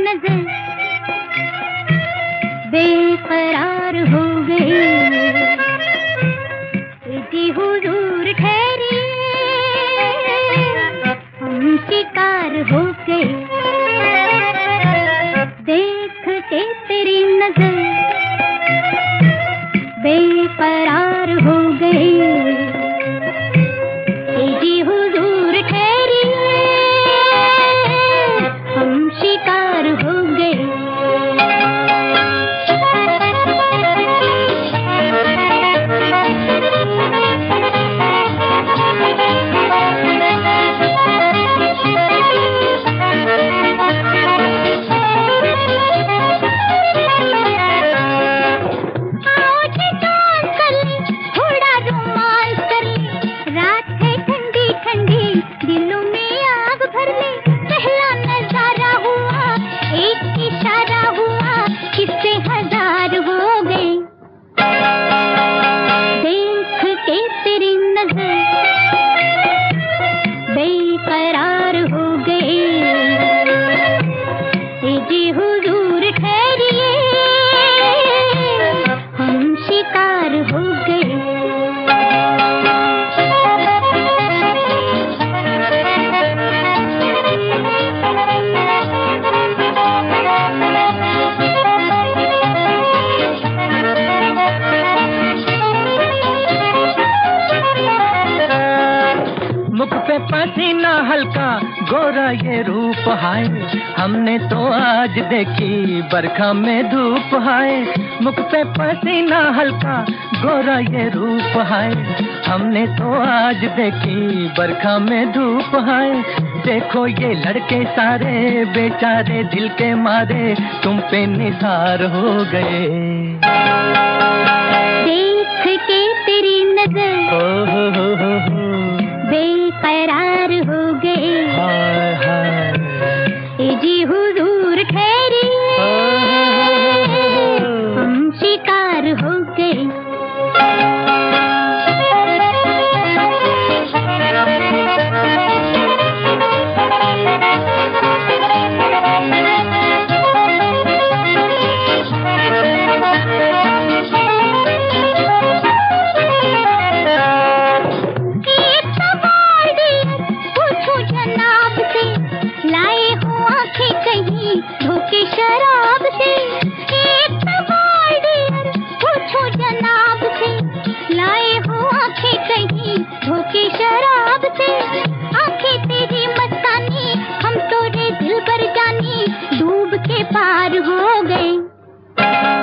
नजर बेकरार हो गए। जी हुजूर ठहरिए, हम शिकार हो गए। देख के तेरी नजर बेकरार हो गए। जी हुजूर ठहरिए, हम शिकार हो गए। मुख पे पसीना हल्का गोरा ये रूप हाय, हमने तो आज देखी बरखा में धूप हाय। मुख पे पसीना हल्का गोरा ये रूप हाय, हमने तो आज देखी बरखा में धूप हाय। देखो ये लड़के सारे बेचारे दिल के मारे तुम पे निसार हो गए। देख के तेरी नजर हो बेकरार हो गए। हाय हाय जी हुजूर ठहरिए, हम शिकार हो गए। धोखे शराब से एक सवाल डियर पूछो जनाब से, लाए हो आंखें कहीं धोखे शराब से। आंखें तेरी मस्तानी हम तो रे दिल पर जानी डूब के पार हो गए।